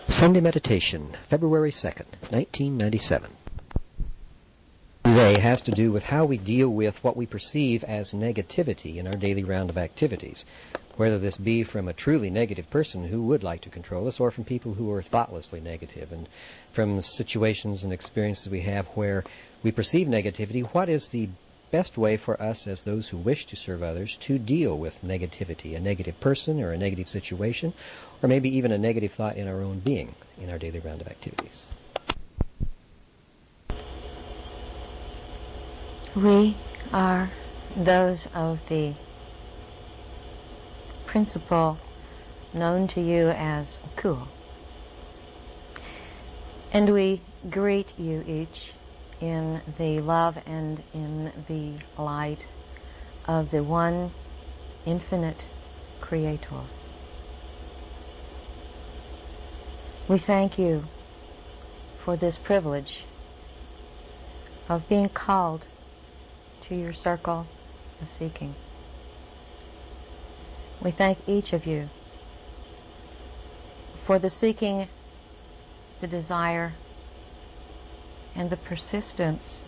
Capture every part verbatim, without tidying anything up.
Sunday Meditation, February second, nineteen ninety-seven. Today has to do with how we deal with what we perceive as negativity in our daily round of activities, whether this be from a truly negative person who would like to control us or from people who are thoughtlessly negative, and from situations and experiences we have where we perceive negativity. What is the best way for us as those who wish to serve others to deal with negativity, a negative person or a negative situation, or maybe even a negative thought in our own being in our daily round of activities? We are those of the principle known to you as Kuo. And we greet you each in the love and in the light of the one infinite Creator. We thank you for this privilege of being called to your circle of seeking. We thank each of you for the seeking, the desire, and the persistence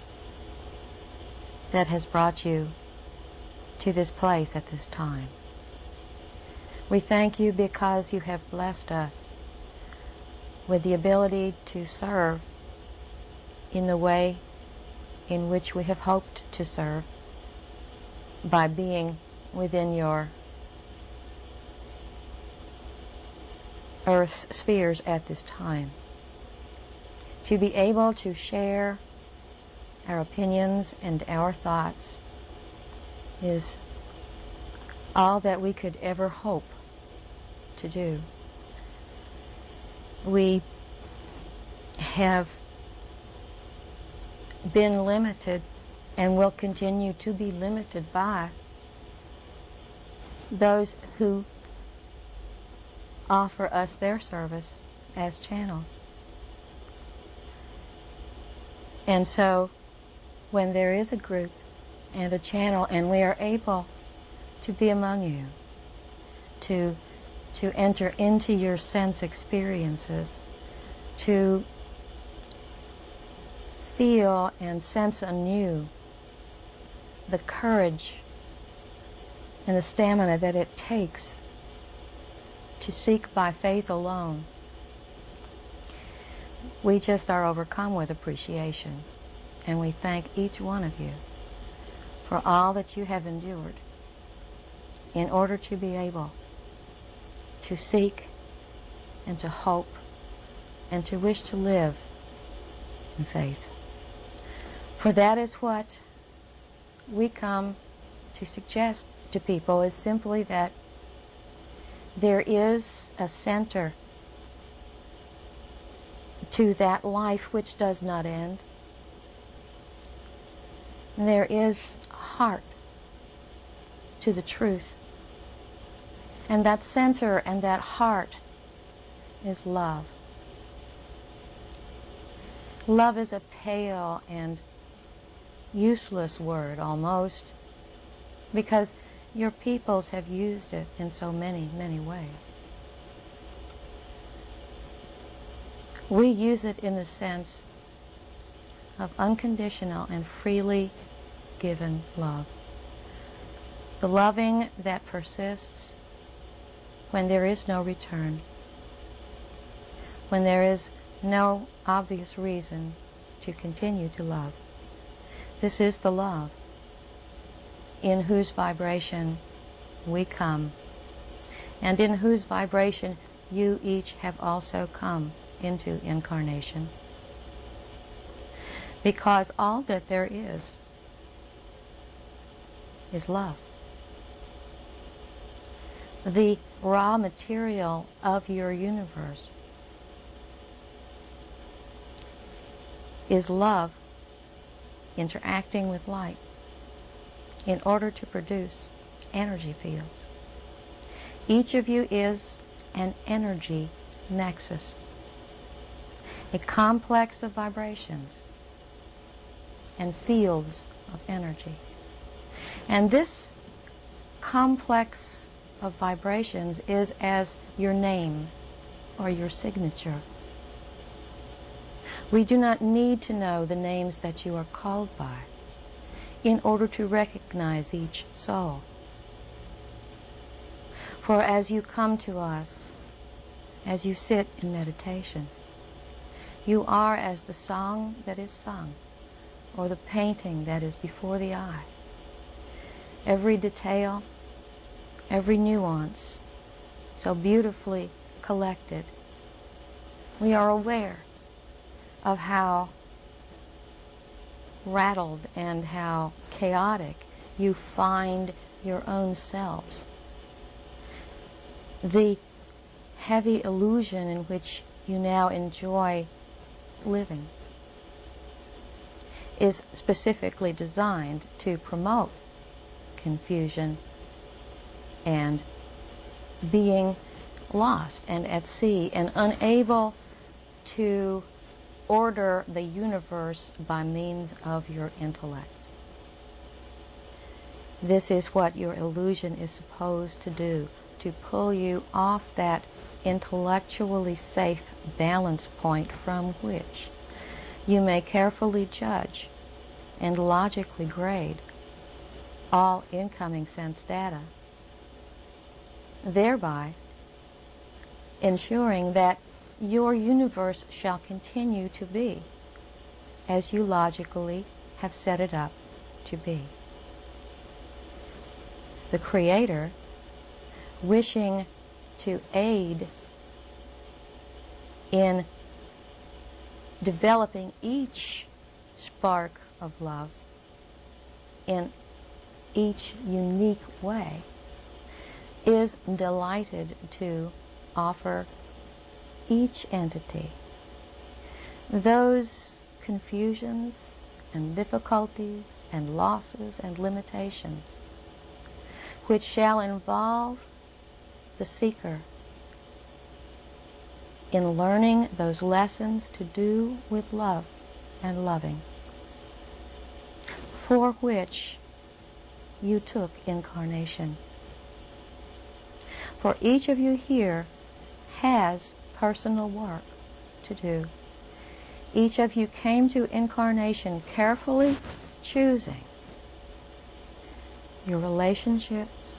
that has brought you to this place at this time. We thank you because you have blessed us with the ability to serve in the way in which we have hoped to serve, by being within your earth's spheres at this time. To be able to share our opinions and our thoughts is all that we could ever hope to do. We have been limited and will continue to be limited by those who offer us their service as channels. And so when there is a group and a channel and we are able to be among you, to to enter into your sense experiences, to feel and sense anew the courage and the stamina that it takes to seek by faith alone, we just are overcome with appreciation, and we thank each one of you for all that you have endured in order to be able to seek and to hope and to wish to live in faith. For that is what we come to suggest to people, is simply that there is a center to that life which does not end. There is a heart to the truth. And that center and that heart is love. Love is a pale and useless word almost, because your peoples have used it in so many, many ways. We use it in the sense of unconditional and freely given love. The loving that persists when there is no return, when there is no obvious reason to continue to love. This is the love in whose vibration we come, and in whose vibration you each have also come into incarnation. Because all that there is is love. The raw material of your universe is love interacting with light in order to produce energy fields. Each of you is an energy nexus, a complex of vibrations and fields of energy. And this complex of vibrations is as your name or your signature. We do not need to know the names that you are called by in order to recognize each soul. For as you come to us, as you sit in meditation, you are as the song that is sung, or the painting that is before the eye. Every detail, every nuance, so beautifully collected, we are aware of how rattled and how chaotic you find your own selves. The heavy illusion in which you now enjoy living is specifically designed to promote confusion and being lost and at sea and unable to order the universe by means of your intellect. This is what your illusion is supposed to do, to pull you off that intellectually safe balance point from which you may carefully judge and logically grade all incoming sense data, thereby ensuring that your universe shall continue to be as you logically have set it up to be. The Creator, wishing to aid in developing each spark of love in each unique way, is delighted to offer each entity those confusions and difficulties and losses and limitations which shall involve the seeker in learning those lessons to do with love and loving, for which you took incarnation. For each of you here has personal work to do. Each of you came to incarnation carefully choosing your relationships,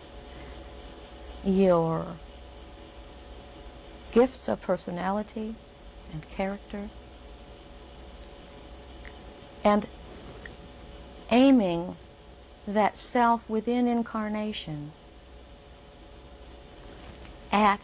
your gifts of personality and character, and aiming that self within incarnation at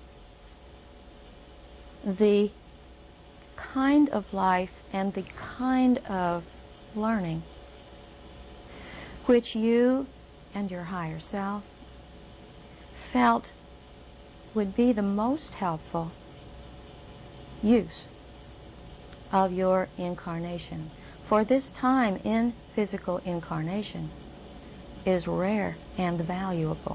the kind of life and the kind of learning which you and your higher self felt would be the most helpful use of your incarnation. For this time in physical incarnation is rare and valuable.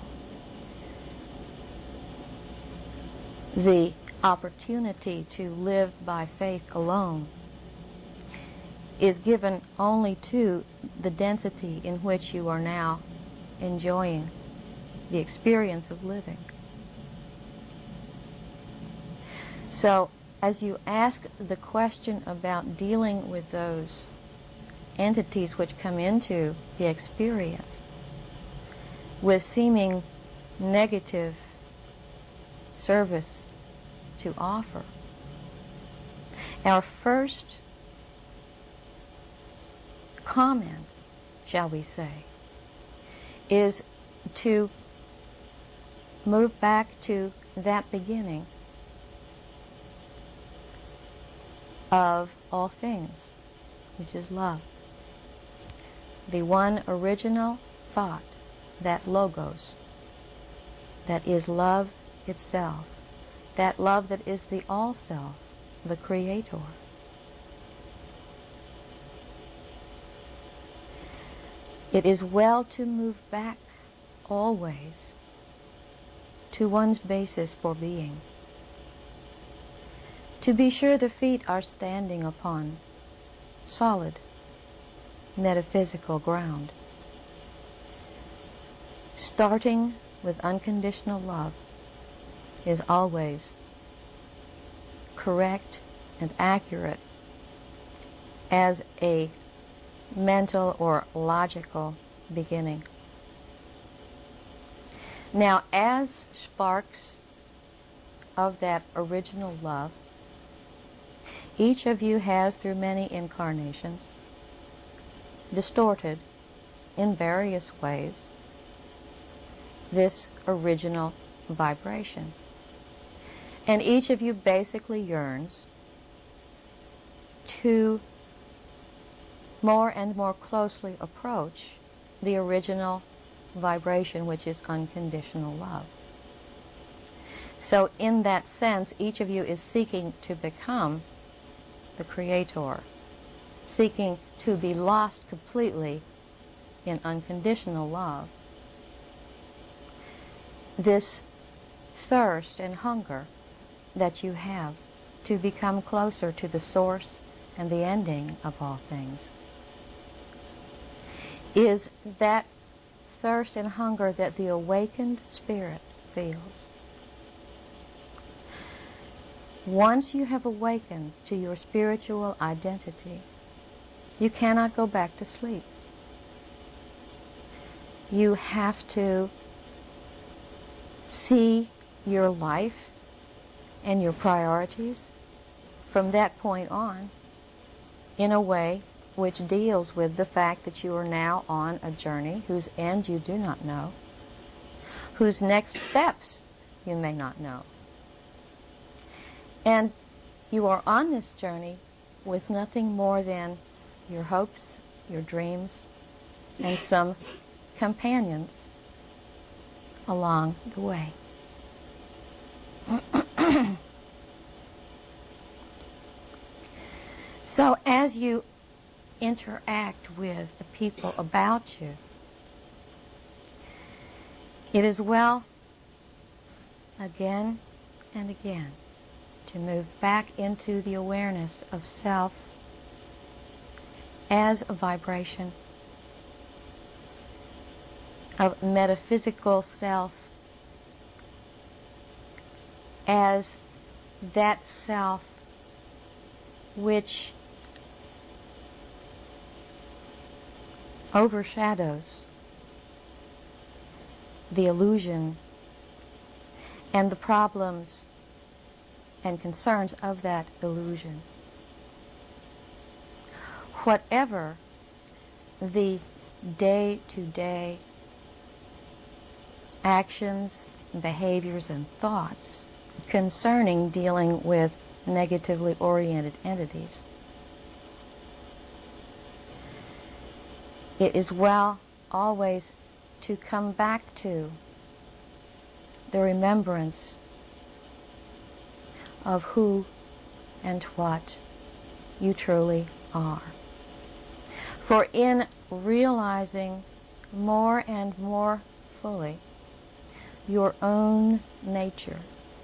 The opportunity to live by faith alone is given only to the density in which you are now enjoying the experience of living. So, as you ask the question about dealing with those entities which come into the experience with seeming negative service to offer, our first comment, shall we say, is to move back to that beginning of all things, which is love. The one original thought, that logos, that is love itself, that love that is the all-self, the Creator. It is well to move back always to one's basis for being, to be sure the feet are standing upon solid metaphysical ground. Starting with unconditional love is always correct and accurate as a mental or logical beginning. Now, as sparks of that original love, each of you has, through many incarnations, distorted in various ways this original vibration. And each of you basically yearns to more and more closely approach the original vibration, which is unconditional love. So in that sense, each of you is seeking to become the Creator, seeking to be lost completely in unconditional love. This thirst and hunger that you have to become closer to the source and the ending of all things is that thirst and hunger that the awakened spirit feels. Once you have awakened to your spiritual identity, you cannot go back to sleep. You have to see your life and your priorities from that point on in a way which deals with the fact that you are now on a journey whose end you do not know, whose next steps you may not know. And you are on this journey with nothing more than your hopes, your dreams, and some companions along the way. So as you interact with the people about you, it is well again and again to move back into the awareness of self as a vibration, of metaphysical self as that self which overshadows the illusion and the problems and concerns of that illusion. Whatever the day-to-day actions, behaviors, and thoughts concerning dealing with negatively oriented entities, it is well always to come back to the remembrance of who and what you truly are. For in realizing more and more fully your own nature,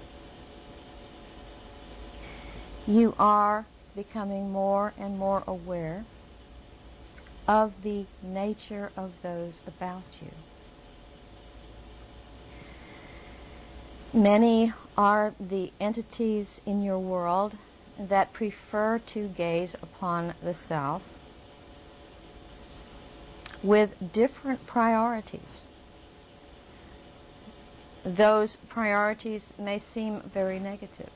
you are becoming more and more aware of the nature of those about you. Many are the entities in your world that prefer to gaze upon the self with different priorities. Those priorities may seem very negative.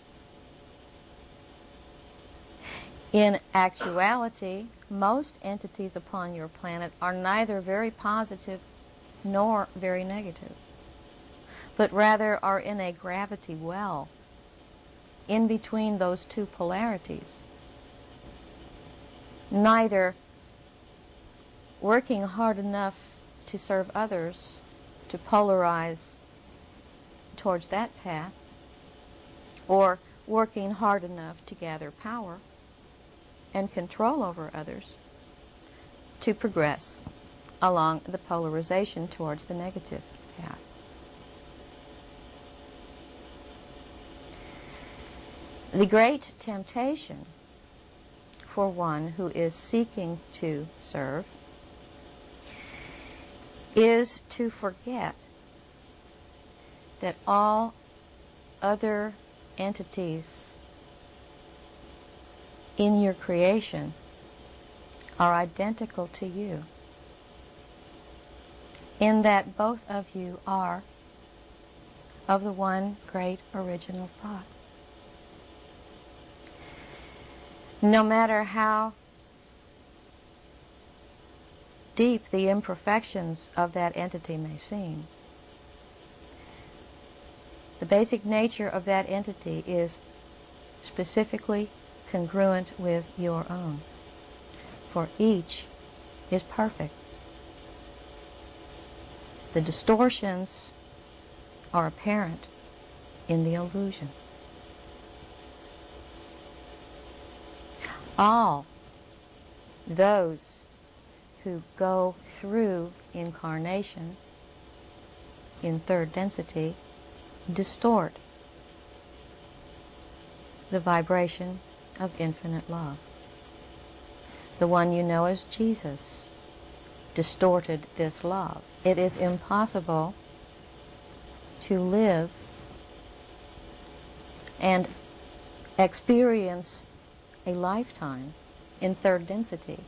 In actuality, most entities upon your planet are neither very positive nor very negative, but rather are in a gravity well in between those two polarities, neither working hard enough to serve others to polarize towards that path, or working hard enough to gather power and control over others to progress along the polarization towards the negative path. The great temptation for one who is seeking to serve is to forget that all other entities in your creation are identical to you, in that both of you are of the one great original thought. No matter how deep the imperfections of that entity may seem, the basic nature of that entity is specifically congruent with your own, for each is perfect. The distortions are apparent in the illusion. All those who go through incarnation in third density distort the vibration of infinite love. The one you know as Jesus distorted this love. It is impossible to live and experience a lifetime in third density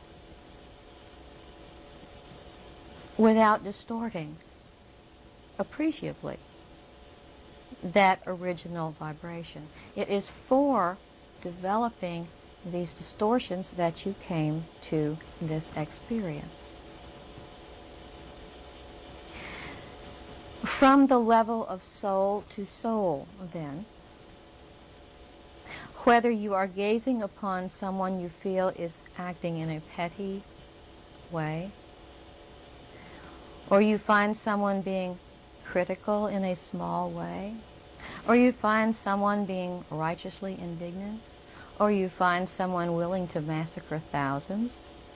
without distorting appreciably that original vibration. It is for developing these distortions that you came to this experience. From the level of soul to soul, then, whether you are gazing upon someone you feel is acting in a petty way, or you find someone being critical in a small way, or you find someone being righteously indignant, or you find someone willing to massacre thousands,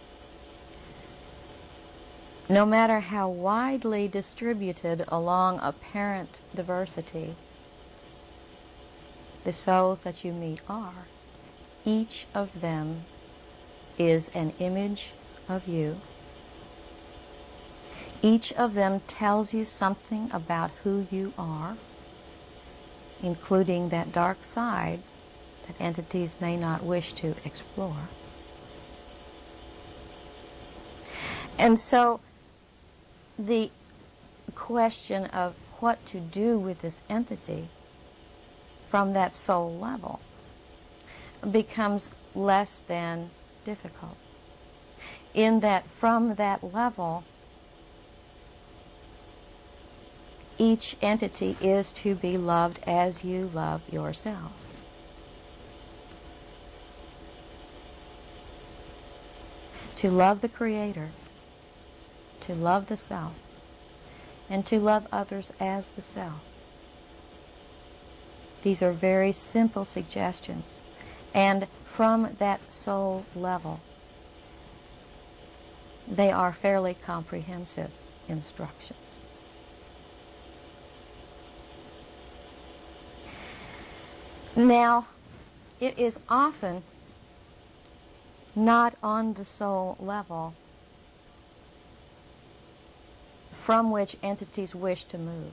no matter how widely distributed along apparent diversity the souls that you meet are, each of them is an image of you. Each of them tells you something about who you are, including that dark side that entities may not wish to explore. And so the question of what to do with this entity from that soul level becomes less than difficult, in that from that level each entity is to be loved as you love yourself. To love the Creator, to love the self, and to love others as the self. These are very simple suggestions, and from that soul level, they are fairly comprehensive instructions. Now, it is often not on the soul level from which entities wish to move.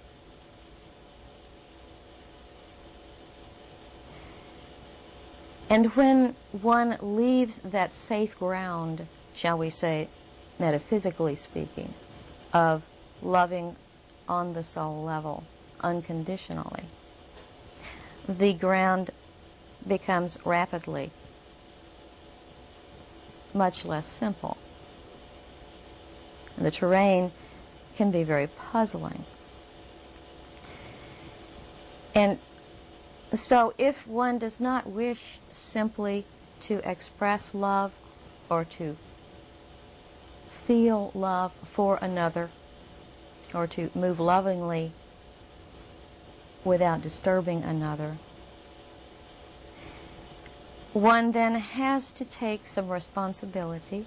And when one leaves that safe ground, shall we say, metaphysically speaking, of loving on the soul level unconditionally, the ground becomes rapidly much less simple. The terrain can be very puzzling. And so if one does not wish simply to express love or to feel love for another or to move lovingly without disturbing another, one then has to take some responsibility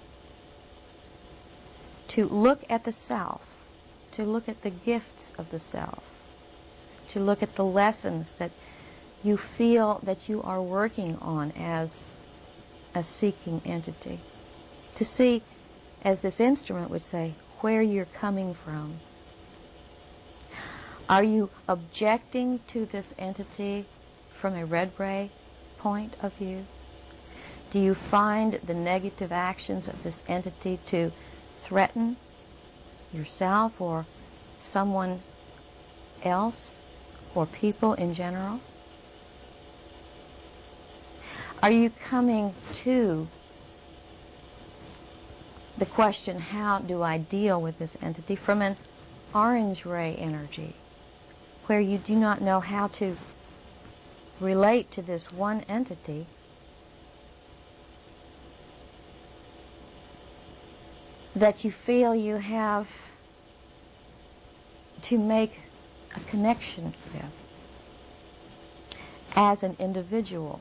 to look at the self, to look at the gifts of the self, to look at the lessons that you feel that you are working on as a seeking entity, to see, as this instrument would say, where you're coming from. Are you objecting to this entity from a red ray point of view? Do you find the negative actions of this entity to threaten yourself or someone else or people in general? Are you coming to the question, how do I deal with this entity, from an orange ray energy, where you do not know how to relate to this one entity, that you feel you have to make a connection with as an individual?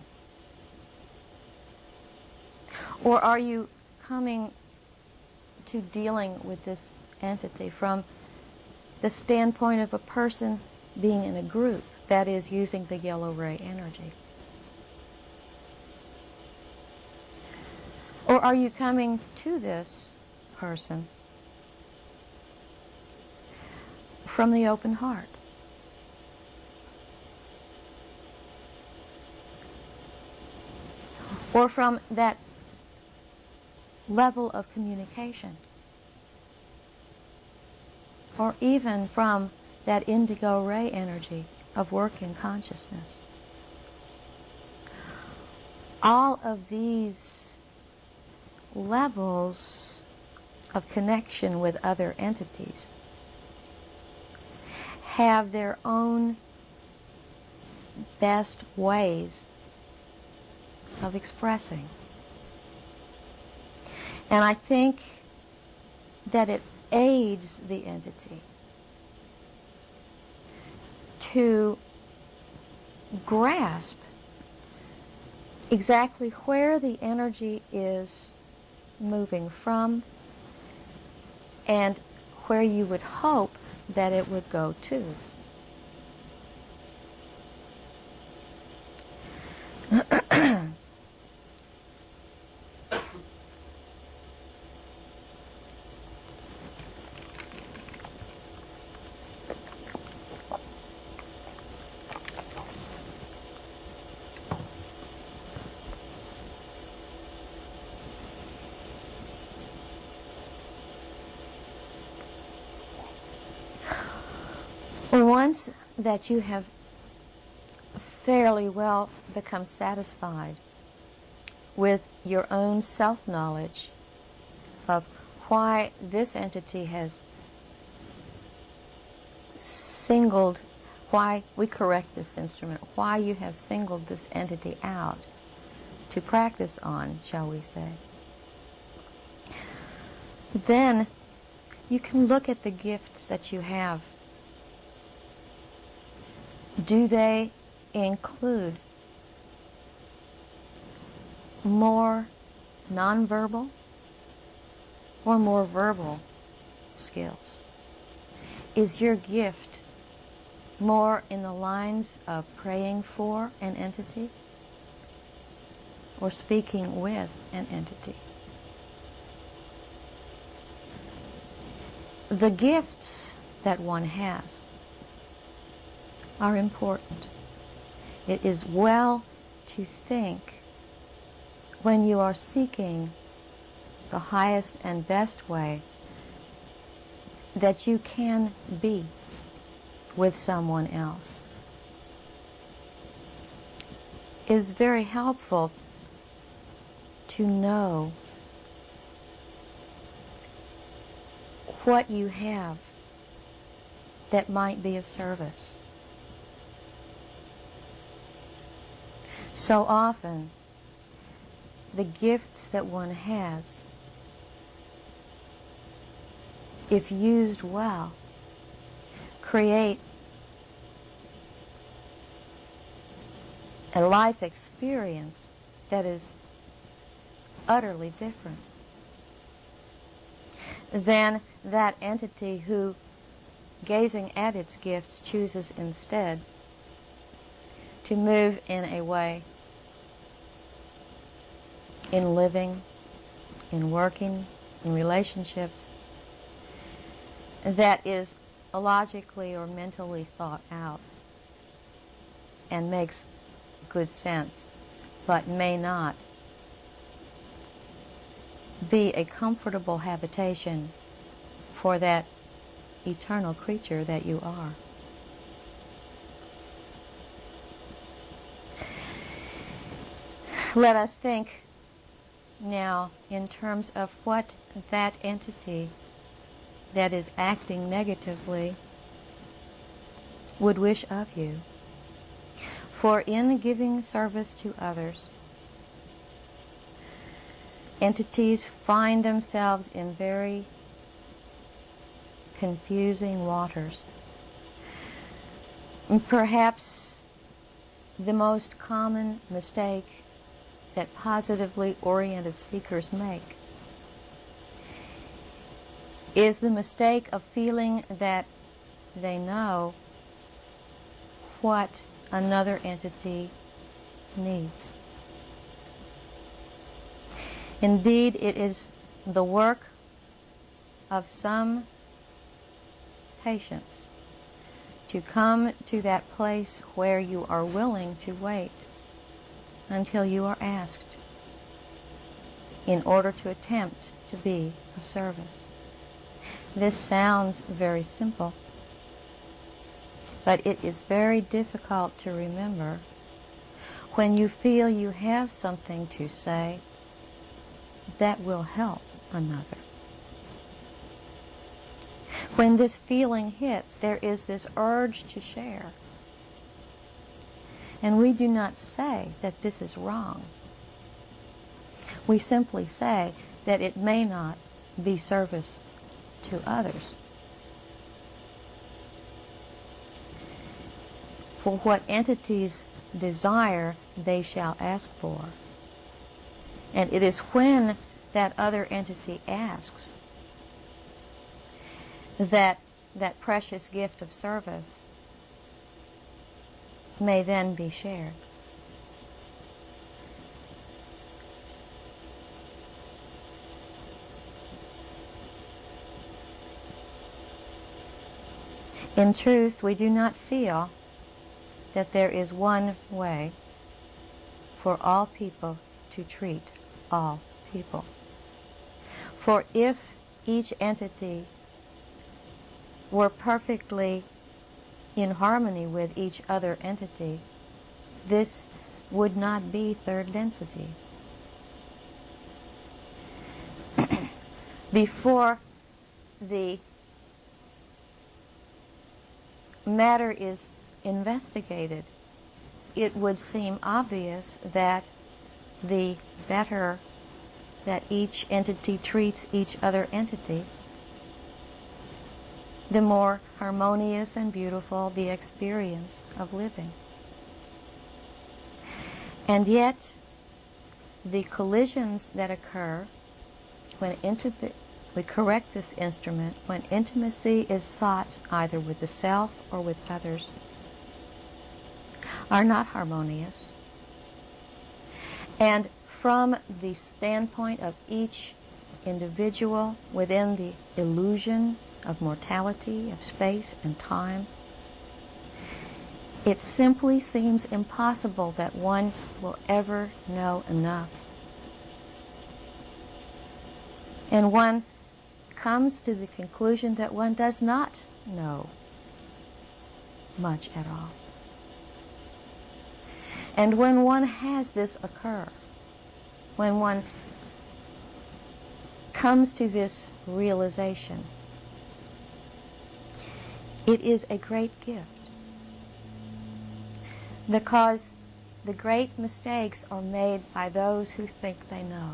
Or are you coming to dealing with this entity from the standpoint of a person being in a group, that is, using the yellow ray energy? Or are you coming to this person from the open heart? Or from that level of communication? Or even from that indigo ray energy of working consciousness? All of these levels of connection with other entities have their own best ways of expressing. And I think that it aids the entity to grasp exactly where the energy is moving from and where you would hope that it would go to. Once that you have fairly well become satisfied with your own self-knowledge of why this entity has singled, why we correct this instrument, why you have singled this entity out to practice on, shall we say, then you can look at the gifts that you have. Do they include more nonverbal or more verbal skills? Is your gift more in the lines of praying for an entity or speaking with an entity? The gifts that one has are important. It is well to think, when you are seeking the highest and best way that you can be with someone else. It is very helpful to know what you have that might be of service. So often, the gifts that one has, if used well, create a life experience that is utterly different than that entity who, gazing at its gifts, chooses instead to move in a way, in living, in working, in relationships, that is logically or mentally thought out and makes good sense, but may not be a comfortable habitation for that eternal creature that you are. Let us think now in terms of what that entity that is acting negatively would wish of you. For in giving service to others, entities find themselves in very confusing waters. Perhaps the most common mistake that positively oriented seekers make is the mistake of feeling that they know what another entity needs. Indeed, it is the work of some patience to come to that place where you are willing to wait until you are asked in order to attempt to be of service. This sounds very simple, but it is very difficult to remember when you feel you have something to say that will help another. When this feeling hits, there is this urge to share. And we do not say that this is wrong. We simply say that it may not be service to others. For what entities desire, they shall ask for. And it is when that other entity asks that that precious gift of service may then be shared. In truth, we do not feel that there is one way for all people to treat all people. For if each entity were perfectly in harmony with each other entity, this would not be third density. Before the matter is investigated, it would seem obvious that the better that each entity treats each other entity, the more harmonious and beautiful the experience of living. And yet, the collisions that occur when intimate, we correct this instrument, when intimacy is sought either with the self or with others, are not harmonious. And from the standpoint of each individual within the illusion of mortality, of space and time, it simply seems impossible that one will ever know enough. And one comes to the conclusion that one does not know much at all. And when one has this occur, when one comes to this realization, it is a great gift, because the great mistakes are made by those who think they know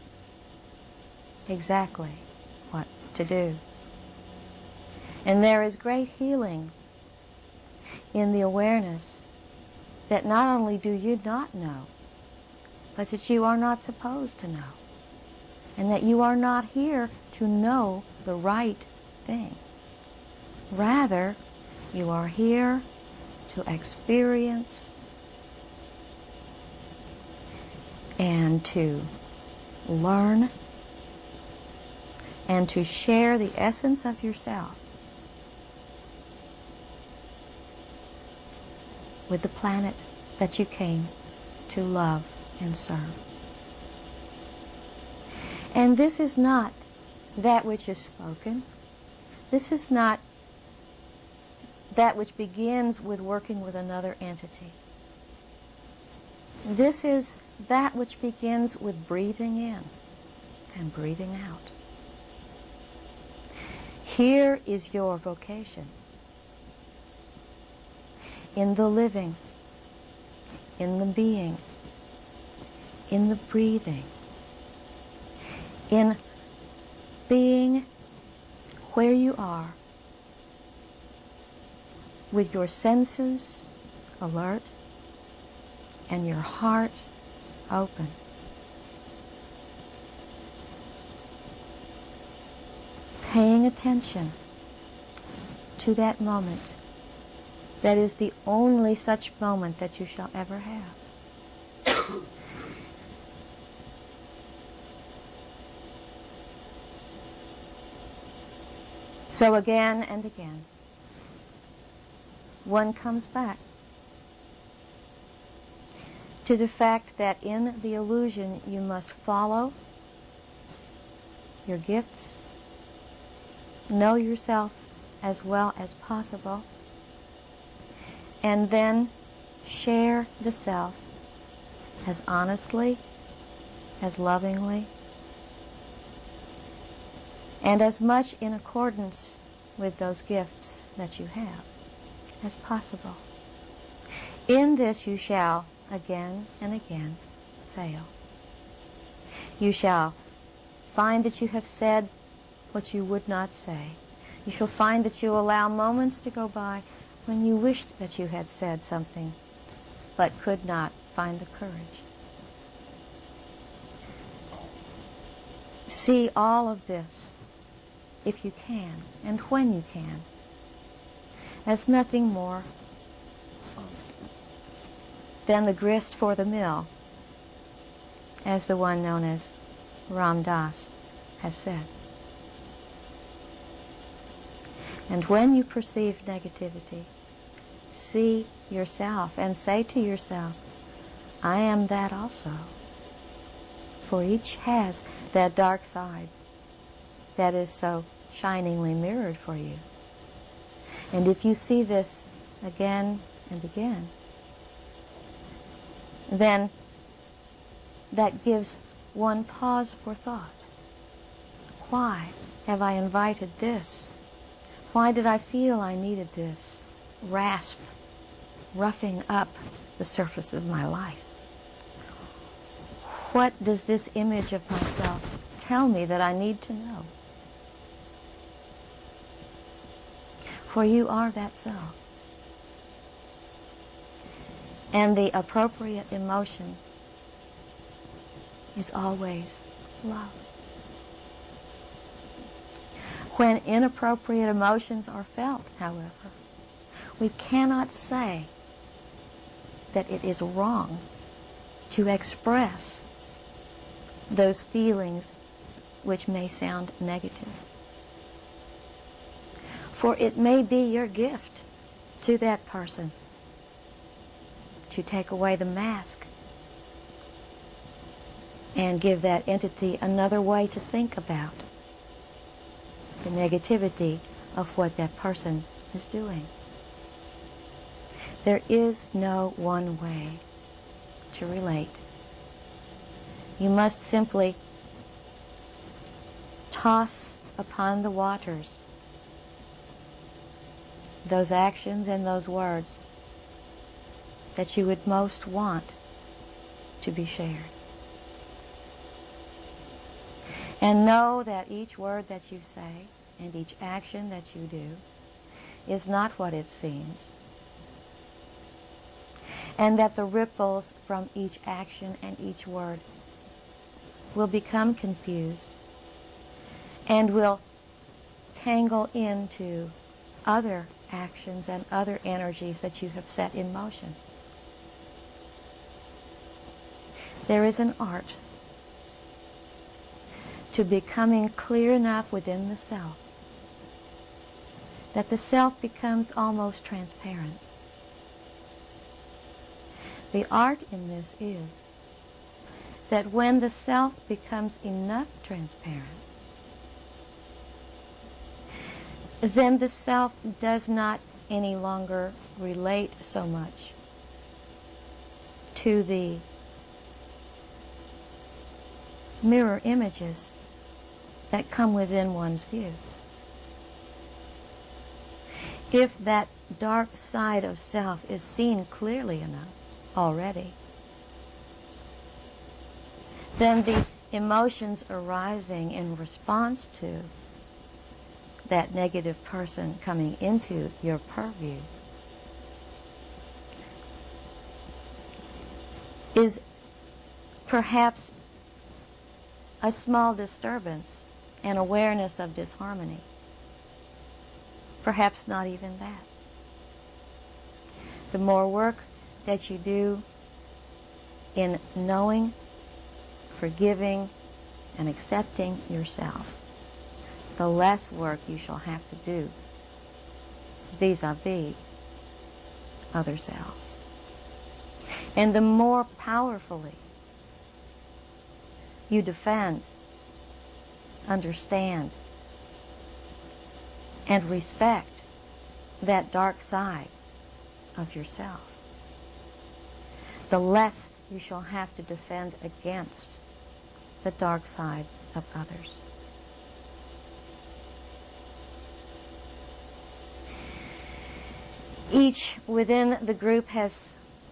exactly what to do. And there is great healing in the awareness that not only do you not know, but that you are not supposed to know, and that you are not here to know the right thing. Rather, you are here to experience and to learn and to share the essence of yourself with the planet that you came to love and serve. And this is not that which is spoken. This is not that which begins with working with another entity. This is that which begins with breathing in and breathing out. Here is your vocation. In the living, in the being, in the breathing, in being where you are, with your senses alert and your heart open. Paying attention to that moment that is the only such moment that you shall ever have. So again and again, one comes back to the fact that in the illusion you must follow your gifts, know yourself as well as possible, and then share the self as honestly, as lovingly, and as much in accordance with those gifts that you have as possible. In this you shall again and again fail. You shall find that you have said what you would not say. You shall find that you allow moments to go by when you wished that you had said something but could not find the courage. See all of this, if you can, and when you can, as nothing more than the grist for the mill, as the one known as Ram Dass has said. And when you perceive negativity, see yourself and say to yourself, I am that also. For each has that dark side that is so shiningly mirrored for you. And if you see this again and again, then that gives one pause for thought. Why have I invited this? Why did I feel I needed this rasp roughing up the surface of my life? What does this image of myself tell me that I need to know? For you are that self. And the appropriate emotion is always love. When inappropriate emotions are felt, however, we cannot say that it is wrong to express those feelings which may sound negative. For it may be your gift to that person to take away the mask and give that entity another way to think about the negativity of what that person is doing. There is no one way to relate. You must simply toss upon the waters those actions and those words that you would most want to be shared. And know that each word that you say and each action that you do is not what it seems. And that the ripples from each action and each word will become confused and will tangle into other actions and other energies that you have set in motion. There is an art to becoming clear enough within the self that the self becomes almost transparent. The art in this is that when the self becomes enough transparent, then the self does not any longer relate so much to the mirror images that come within one's view. If that dark side of self is seen clearly enough already, then the emotions arising in response to that negative person coming into your purview is perhaps a small disturbance and awareness of disharmony. Perhaps not even that. The more work that you do in knowing, forgiving, and accepting yourself, the less work you shall have to do vis-a-vis other selves. And the more powerfully you defend, understand, and respect that dark side of yourself, the less you shall have to defend against the dark side of others. Each within the group has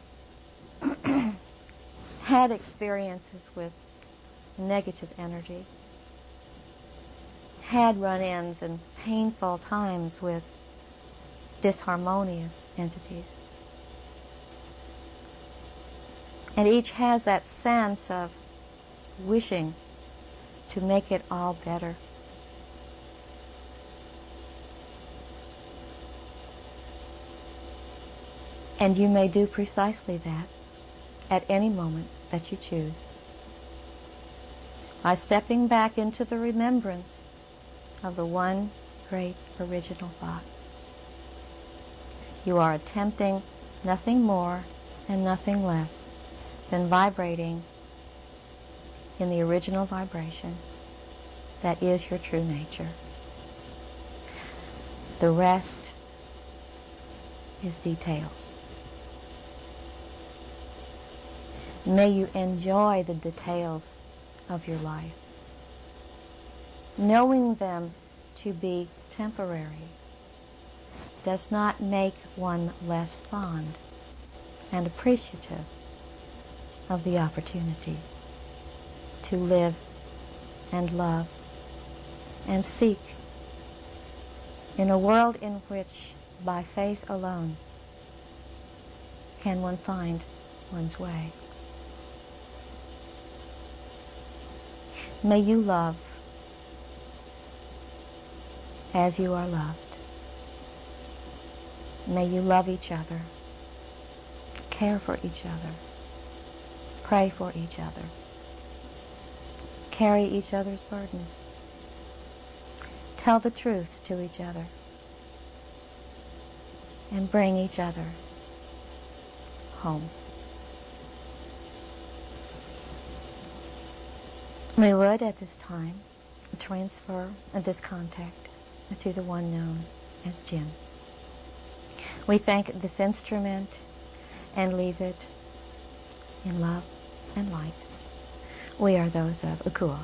had experiences with negative energy, had run-ins and painful times with disharmonious entities. And each has that sense of wishing to make it all better. And you may do precisely that at any moment that you choose, by stepping back into the remembrance of the one great original thought. You are attempting nothing more and nothing less than vibrating in the original vibration that is your true nature. The rest is details. May you enjoy the details of your life, knowing them to be temporary does not make one less fond and appreciative of the opportunity to live and love and seek in a world in which by faith alone can one find one's way. May you love as you are loved. May you love each other, care for each other, pray for each other, carry each other's burdens, tell the truth to each other, and bring each other home. We would, at this time, transfer this contact to the one known as Jim. We thank this instrument and leave it in love and light. We are those of Akua.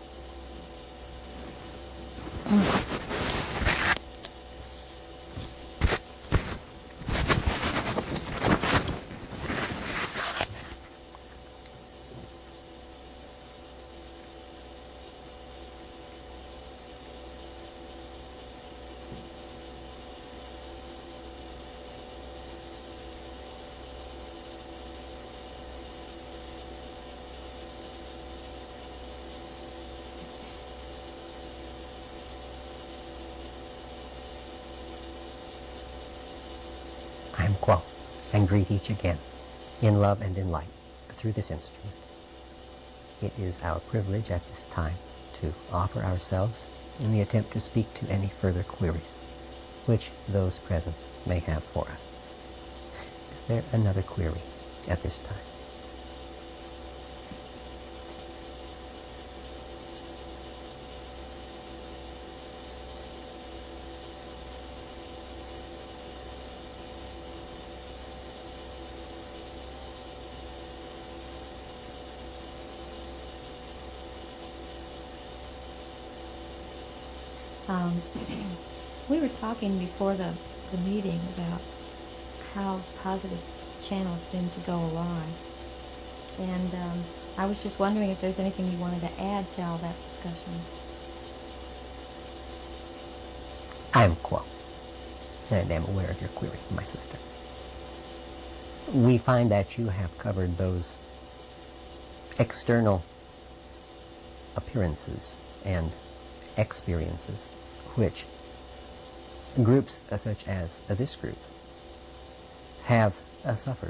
Quo, and greet each again in love and in light through this instrument. It is our privilege at this time to offer ourselves in the attempt to speak to any further queries which those present may have for us. Is there another query at this time? Um, we were talking before the, the meeting about how positive channels seem to go awry. And um, I was just wondering if there's anything you wanted to add to all that discussion. I am quo, and am aware of your query, my sister. We find that you have covered those external appearances and experiences which groups uh, such as uh, this group have uh, suffered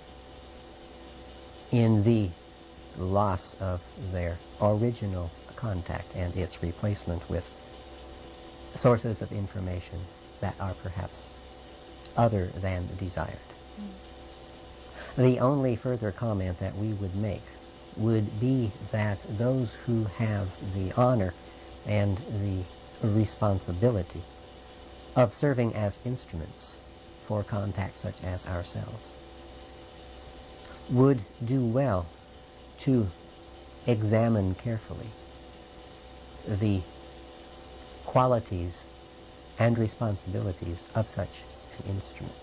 in the loss of their original contact and its replacement with sources of information that are perhaps other than desired. Mm. The only further comment that we would make would be that those who have the honor and the responsibility of serving as instruments for contact such as ourselves would do well to examine carefully the qualities and responsibilities of such an instrument.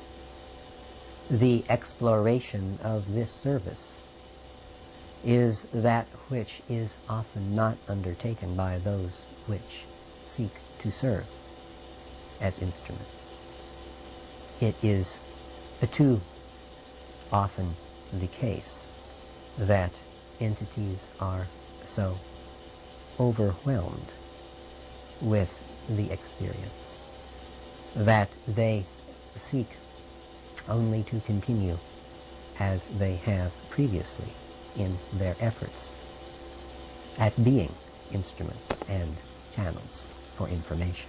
The exploration of this service is that which is often not undertaken by those which seek to serve as instruments. It is too often the case that entities are so overwhelmed with the experience that they seek only to continue as they have previously in their efforts at being instruments and channels for information.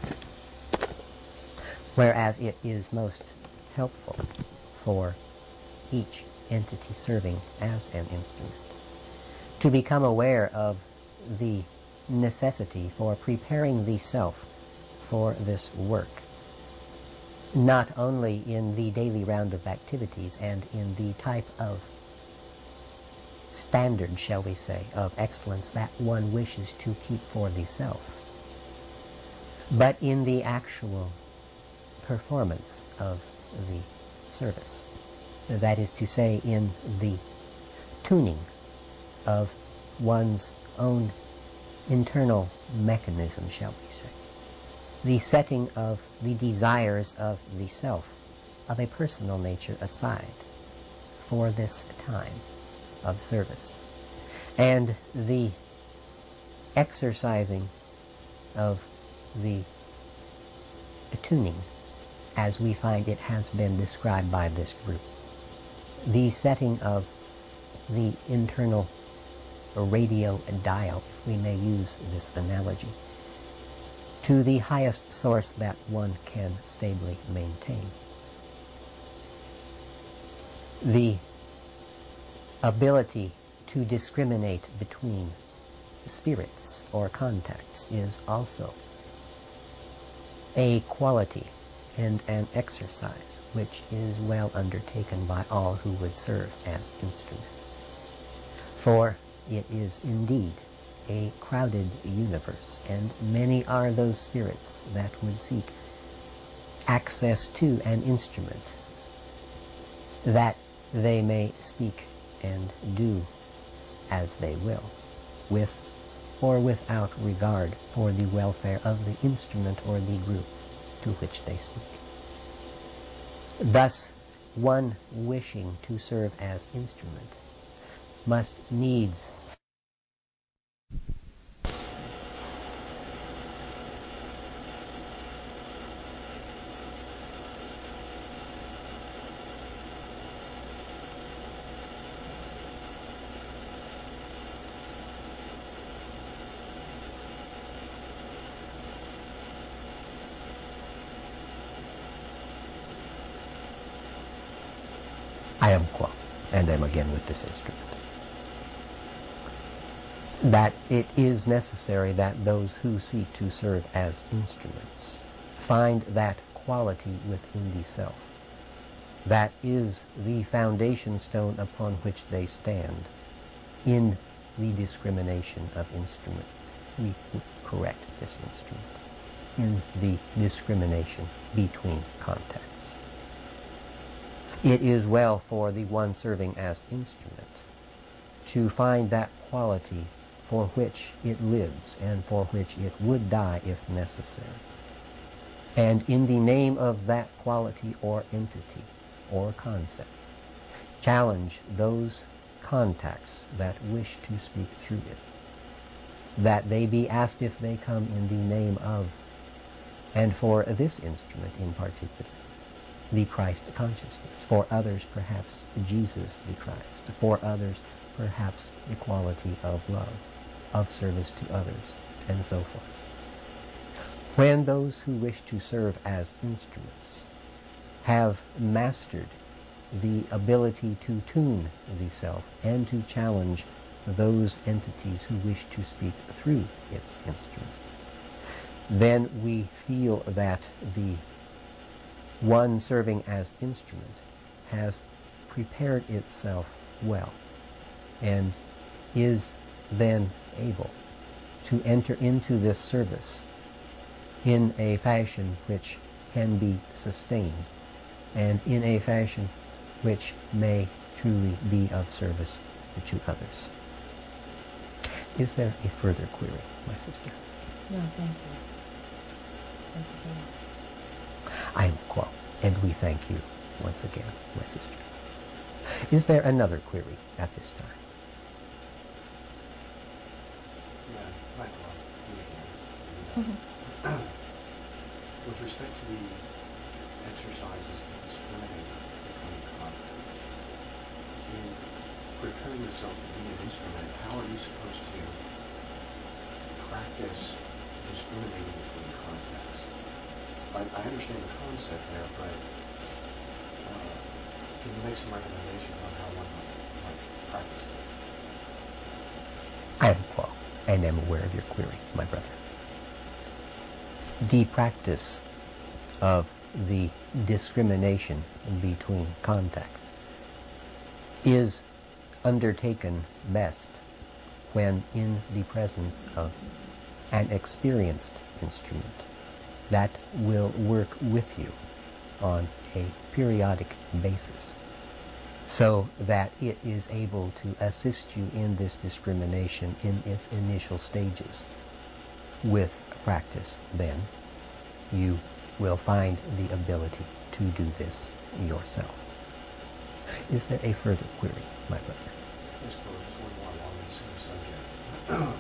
Whereas it is most helpful for each entity serving as an instrument to become aware of the necessity for preparing the self for this work, not only in the daily round of activities and in the type of standard, shall we say, of excellence that one wishes to keep for the self, but in the actual performance of the service. That is to say, in the tuning of one's own internal mechanism, shall we say. The setting of the desires of the self, of a personal nature, aside for this time of service. And the exercising of the tuning, as we find it has been described by this group. The setting of the internal radio dial, if we may use this analogy, to the highest source that one can stably maintain. The ability to discriminate between spirits or contacts is also a quality and an exercise which is well undertaken by all who would serve as instruments. For it is indeed a crowded universe, and many are those spirits that would seek access to an instrument that they may speak and do as they will, with or without regard for the welfare of the instrument or the group to which they speak. Thus, one wishing to serve as instrument must needs I am qua, and am again with this instrument. That it is necessary that those who seek to serve as instruments find that quality within the self. That is the foundation stone upon which they stand in the discrimination of instrument. We correct this instrument. in the discrimination between contexts. It is well for the one serving as instrument to find that quality for which it lives and for which it would die if necessary. And in the name of that quality or entity or concept, challenge those contacts that wish to speak through it, that they be asked if they come in the name of, and for this instrument in particular, the Christ consciousness, for others perhaps Jesus the Christ, for others perhaps the quality of love, of service to others, and so forth. When those who wish to serve as instruments have mastered the ability to tune the self and to challenge those entities who wish to speak through its instrument, then we feel that the one serving as instrument has prepared itself well and is then able to enter into this service in a fashion which can be sustained and in a fashion which may truly be of service to others. Is there a further query, my sister? No, thank you. Thank you very much. I am Quo, and we thank you once again, my sister. Is there another query at this time? Yeah, hi, Quo. Me again. Uh, With respect to the exercises of discriminating between contexts, in preparing yourself to be an instrument, how are you supposed to practice discriminating between contexts? I, I understand the concept there, but uh, can you make some recommendations on how one might, might practice it? I am Quo, and am aware of your query, my brother. The practice of the discrimination between contexts is undertaken best when in the presence of an experienced instrument that will work with you on a periodic basis, so that it is able to assist you in this discrimination in its initial stages. With practice, then, you will find the ability to do this yourself. Is there a further query, my brother? Yes, Quo, just one more along the same subject. uh,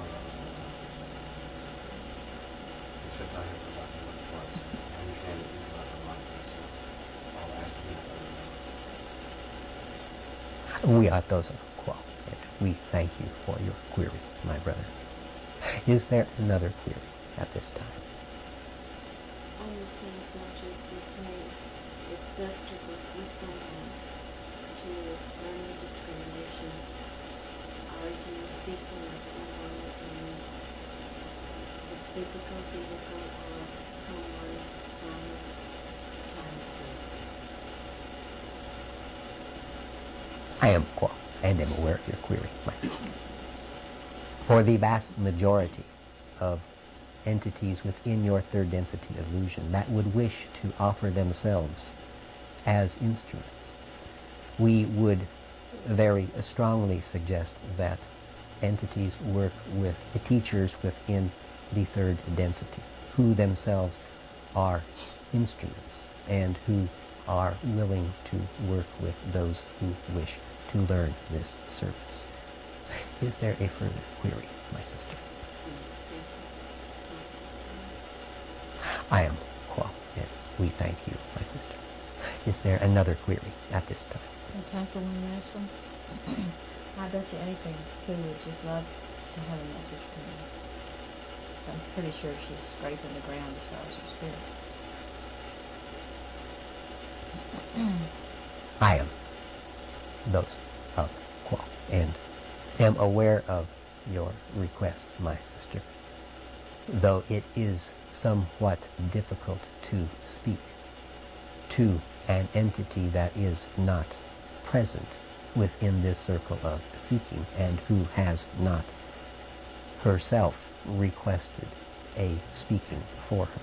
except I have forgotten what it was. I understand that you cannot remind me, so I'll ask you another. We are those of Quo, and we thank you for your query, my brother. Is there another query at this time? On the same subject, you say it's best to work with someone to learn the discrimination. Are you speaking of someone in the physical vehicle or someone from time space? I am Quo, and am aware of your query, my sister. For the vast majority of entities within your third density illusion that would wish to offer themselves as instruments, we would very strongly suggest that entities work with the teachers within the third density, who themselves are instruments and who are willing to work with those who wish to learn this service. Is there a further query, my sister? I am Quo, and we thank you, my sister. Is there another query at this time? Have time for one last one? I bet you anything who would just love to have a message from you. I'm pretty sure she's scraping the ground as far as her spirits. I am those of Quo, and am aware of your request, my sister, though it is somewhat difficult to speak to an entity that is not present within this circle of seeking and who has not herself requested a speaking for her.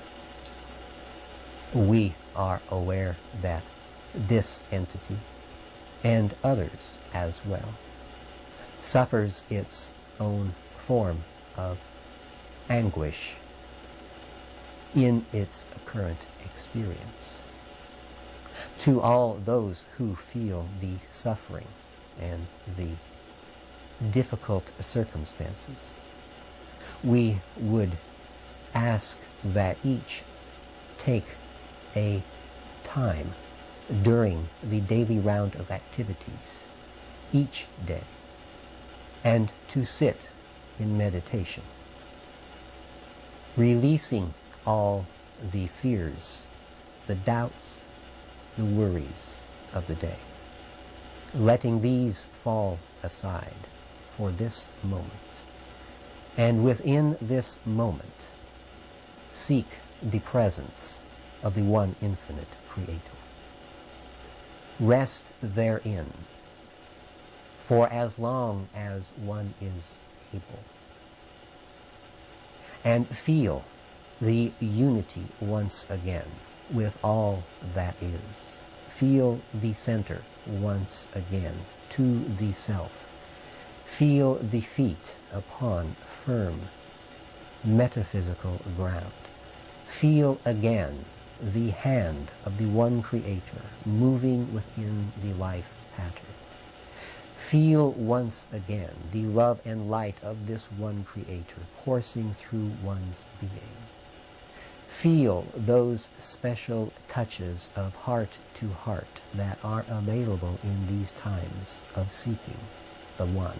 We are aware that this entity, and others as well, suffers its own form of anguish in its current experience. To all those who feel the suffering and the difficult circumstances, we would ask that each take a time during the daily round of activities each day and to sit in meditation, releasing all the fears, the doubts, the worries of the day, letting these fall aside for this moment. And within this moment, seek the presence of the one infinite Creator. Rest therein for as long as one is able. And feel the unity once again with all that is. Feel the center once again to the self. Feel the feet upon firm metaphysical ground. Feel again the hand of the one Creator moving within the life pattern. Feel once again the love and light of this one Creator coursing through one's being. Feel those special touches of heart to heart that are available in these times of seeking the One.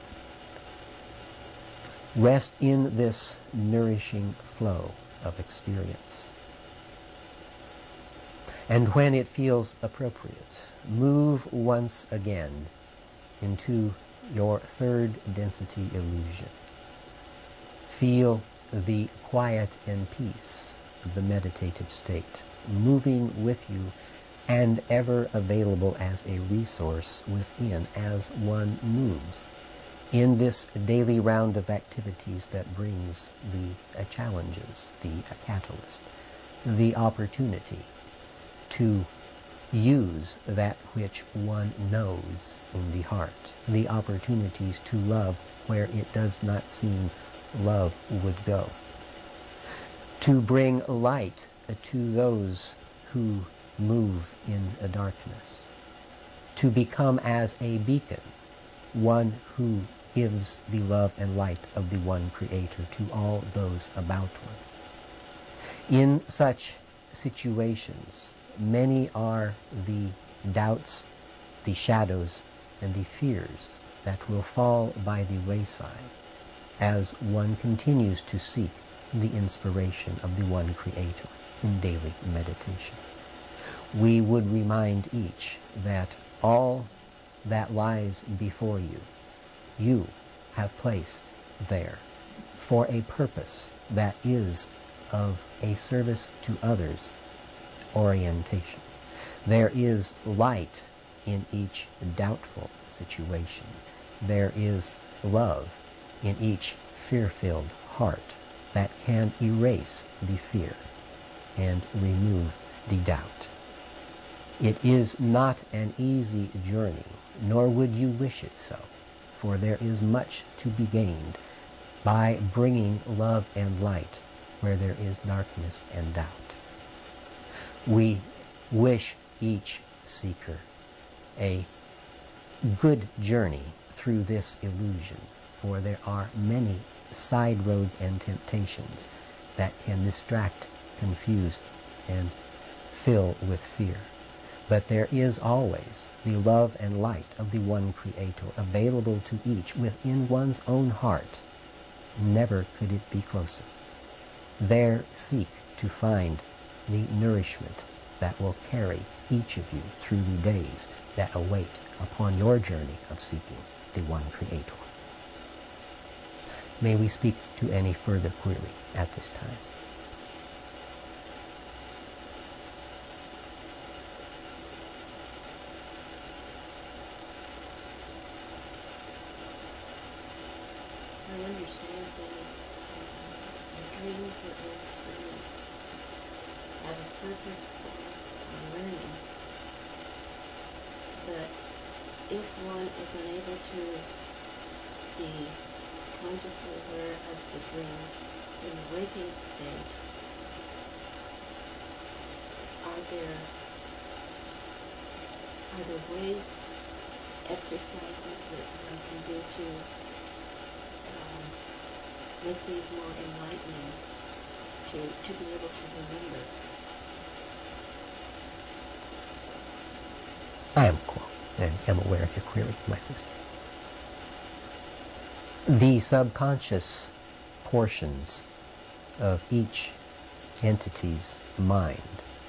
Rest in this nourishing flow of experience. And when it feels appropriate, move once again into your third density illusion. Feel the quiet and peace of the meditative state moving with you and ever available as a resource within as one moves in this daily round of activities that brings the uh, challenges, the uh, catalyst, the opportunity to use that which one knows in the heart, the opportunities to love where it does not seem love would go, to bring light to those who move in a darkness, to become as a beacon, one who gives the love and light of the one Creator to all those about one. In such situations, many are the doubts, the shadows, and the fears that will fall by the wayside as one continues to seek the inspiration of the one Creator in daily meditation. We would remind each that all that lies before you, you have placed there for a purpose that is of a service to others orientation. There is light in each doubtful situation. There is love in each fear-filled heart that can erase the fear and remove the doubt. It is not an easy journey, nor would you wish it so, for there is much to be gained by bringing love and light where there is darkness and doubt. We wish each seeker a good journey through this illusion, for there are many side roads and temptations that can distract, confuse, and fill with fear. But there is always the love and light of the one Creator available to each within one's own heart. Never could it be closer. There seek to find the nourishment that will carry each of you through the days that await upon your journey of seeking the one Creator. May we speak to any further query at this time. I understand that the dreams that we experience have a purpose for our learning. But if one is unable to be consciously aware of the dreams in the waking state, are there are there ways, exercises that one can do to um, make these more enlightening, to, to be able to remember? I am cool and am aware of your query, my sister. The subconscious portions of each entity's mind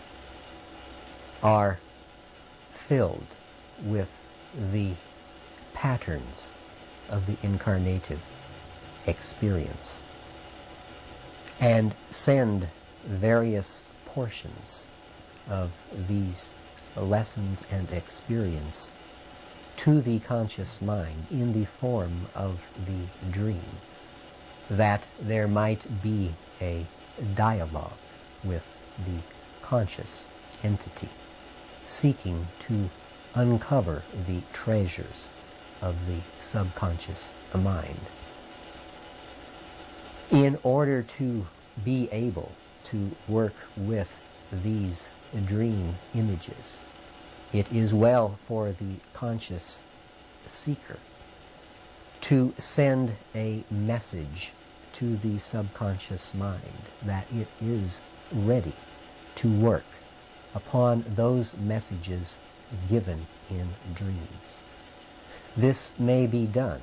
are filled with the patterns of the incarnative experience and send various portions of these lessons and experience to the conscious mind in the form of the dream, that there might be a dialogue with the conscious entity, seeking to uncover the treasures of the subconscious mind. In order to be able to work with these dream images, it is well for the conscious seeker to send a message to the subconscious mind that it is ready to work upon those messages given in dreams. This may be done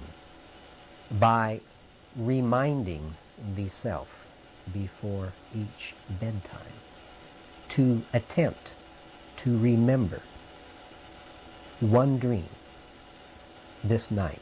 by reminding the self before each bedtime to attempt to remember one dream this night,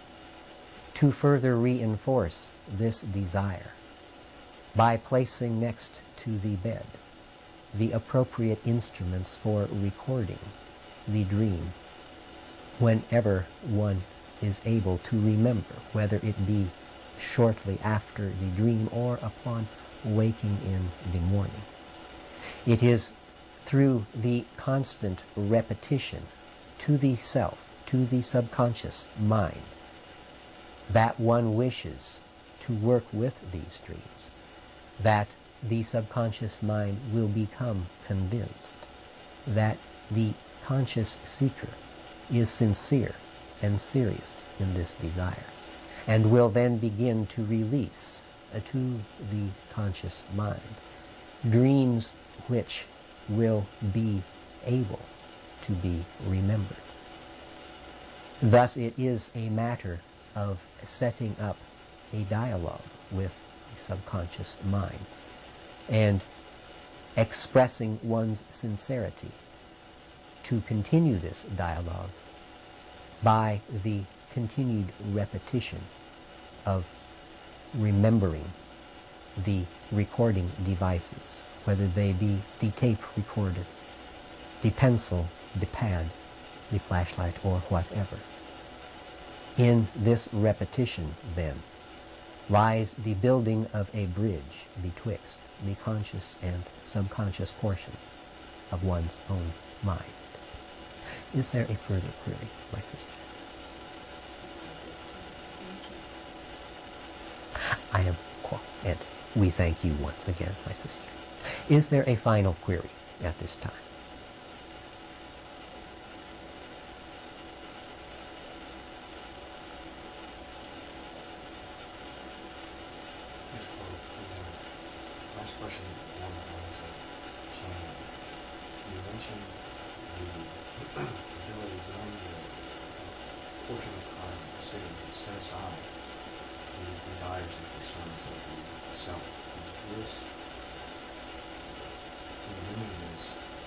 to further reinforce this desire by placing next to the bed the appropriate instruments for recording the dream whenever one is able to remember, whether it be shortly after the dream or upon waking in the morning. It is through the constant repetition to the self, to the subconscious mind, that one wishes to work with these dreams, that the subconscious mind will become convinced that the conscious seeker is sincere and serious in this desire, and will then begin to release uh, to the conscious mind dreams which will be able to be remembered. Thus it is a matter of setting up a dialogue with the subconscious mind and expressing one's sincerity to continue this dialogue by the continued repetition of remembering the recording devices, whether they be the tape recorder, the pencil, the pad, the flashlight, or whatever. In this repetition, then, lies the building of a bridge betwixt the conscious and subconscious portion of one's own mind. Is there a further query, my sister? I am qual, and we thank you once again, my sister. Is there a final query at this time? Yes, well, the last question one was uh, Shane, you mentioned the ability during the portion of time of the city to set aside the desires and concerns of the self. Is this, in doing this,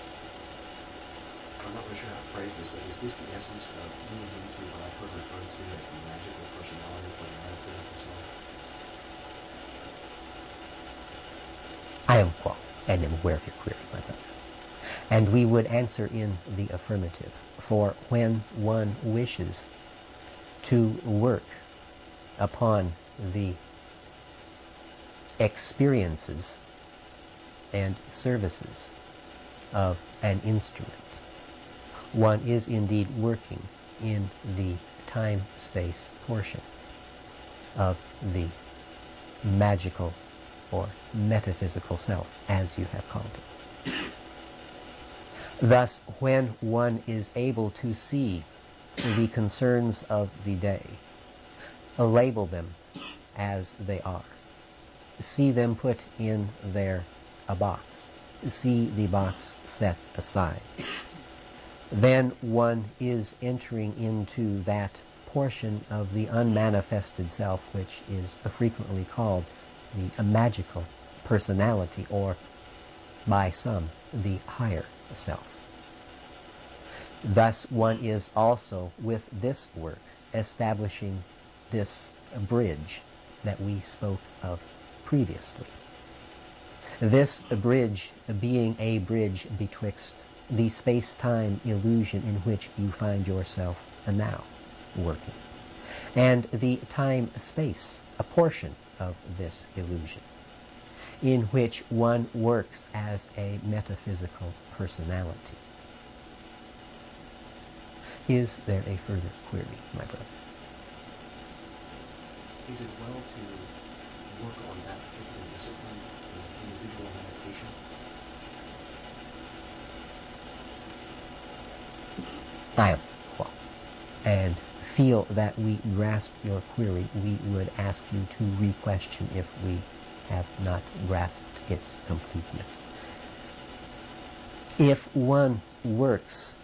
I'm not really sure how to phrase this, but is this the essence of moving into what I've heard referred to as the magical personality for the metaphysical self? I am qual, and am aware of your query, my brother. And we would answer in the affirmative, for when one wishes to work upon the experiences and services of an instrument. One is indeed working in the time-space portion of the magical or metaphysical self, as you have called it. Thus, when one is able to see the concerns of the day, label them as they are, see them put in their a box, see the box set aside, then one is entering into that portion of the unmanifested self which is frequently called the a magical personality, or by some the higher self. Thus one is also, with this work, establishing this bridge that we spoke of previously. This bridge being a bridge betwixt the space-time illusion in which you find yourself now working, and the time-space, a portion of this illusion, in which one works as a metaphysical personality. Is there a further query, my brother? Is it well to work on that particular discipline in individual meditation? I am well, and feel that we grasp your query. We would ask you to re-question if we have not grasped its completeness. If one works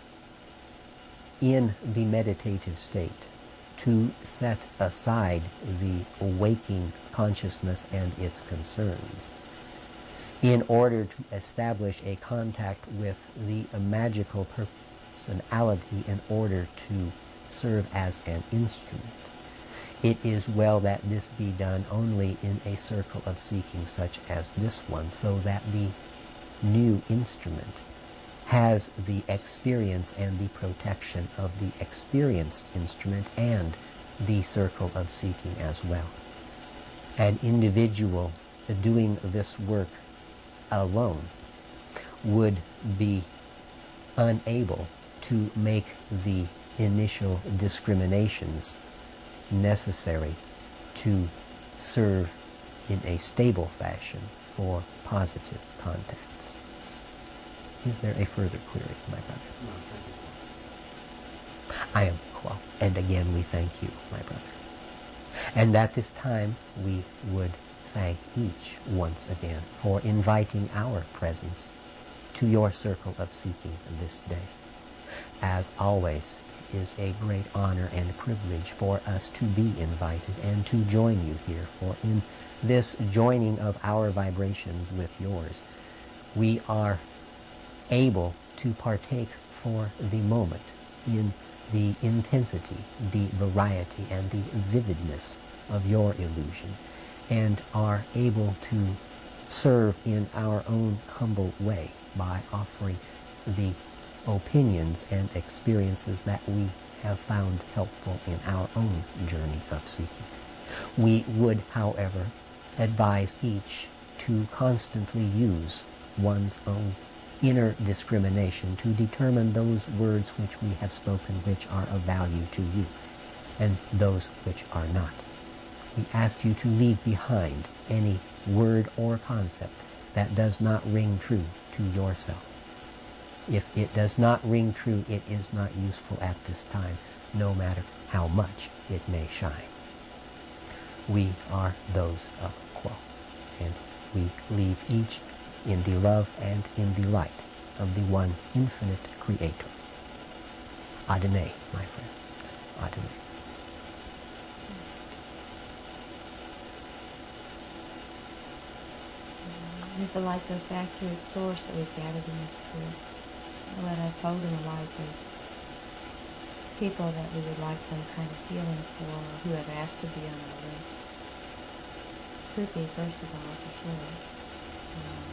in the meditative state to set aside the waking consciousness and its concerns, in order to establish a contact with the magical personality in order to serve as an instrument, it is well that this be done only in a circle of seeking such as this one, so that the new instrument has the experience and the protection of the experienced instrument and the circle of seeking as well. An individual doing this work alone would be unable to make the initial discriminations necessary to serve in a stable fashion for positive contacts. Is there a further query, my brother? No, thank you. I am well, and again we thank you, my brother. And at this time we would thank each once again for inviting our presence to your circle of seeking this day. As always, it is a great honor and privilege for us to be invited and to join you here, for in this joining of our vibrations with yours, we are able to partake for the moment in the intensity, the variety, and the vividness of your illusion, and are able to serve in our own humble way by offering the opinions and experiences that we have found helpful in our own journey of seeking. We would, however, advise each to constantly use one's own inner discrimination to determine those words which we have spoken which are of value to you, and those which are not. We ask you to leave behind any word or concept that does not ring true to yourself. If it does not ring true, it is not useful at this time, no matter how much it may shine. We are those of Quo, and we leave each in the love and in the light of the one infinite Creator. Adonai, my friends. Adonai. As the light goes back to its source that we've gathered in this group, let us hold in the light those people that we would like some kind of healing for, who have asked to be on our list. Could be, first of all, for sure. Um,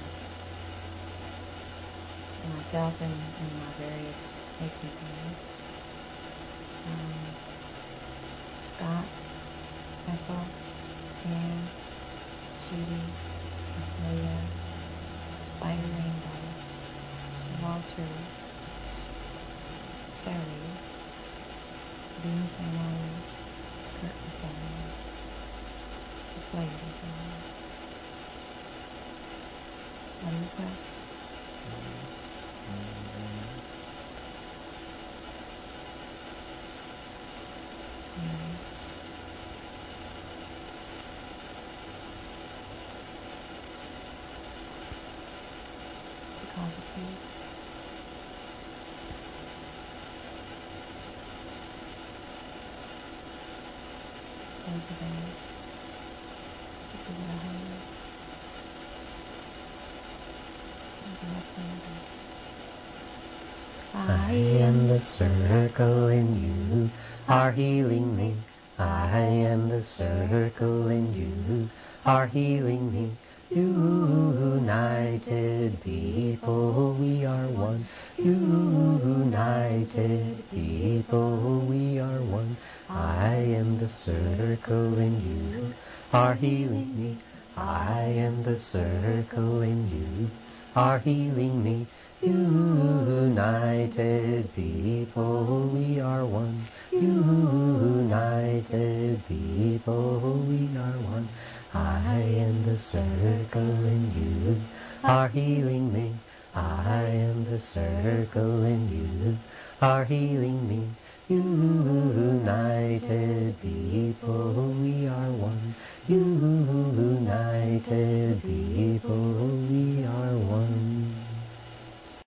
myself and, and my various aches and pains. Um, Scott, Ethel, Anne, Judy, Leah, Spider Rainbow, Walter, Ferry, Bean family, Curtin family, the Flaherty family. Other requests? Mm. The cause of peace. Those are those. People that are hungry. Those are not hungry. I am the circle and you are healing me. I am the circle and you are healing me. United people, we are one. United people, we are one. I am the circle and you are healing me. I am the circle and you are healing me. United people, we are one. United people, we are one. I am the circle and you are healing me. I am the circle and you are healing me. United people, we are one. United people, we are one.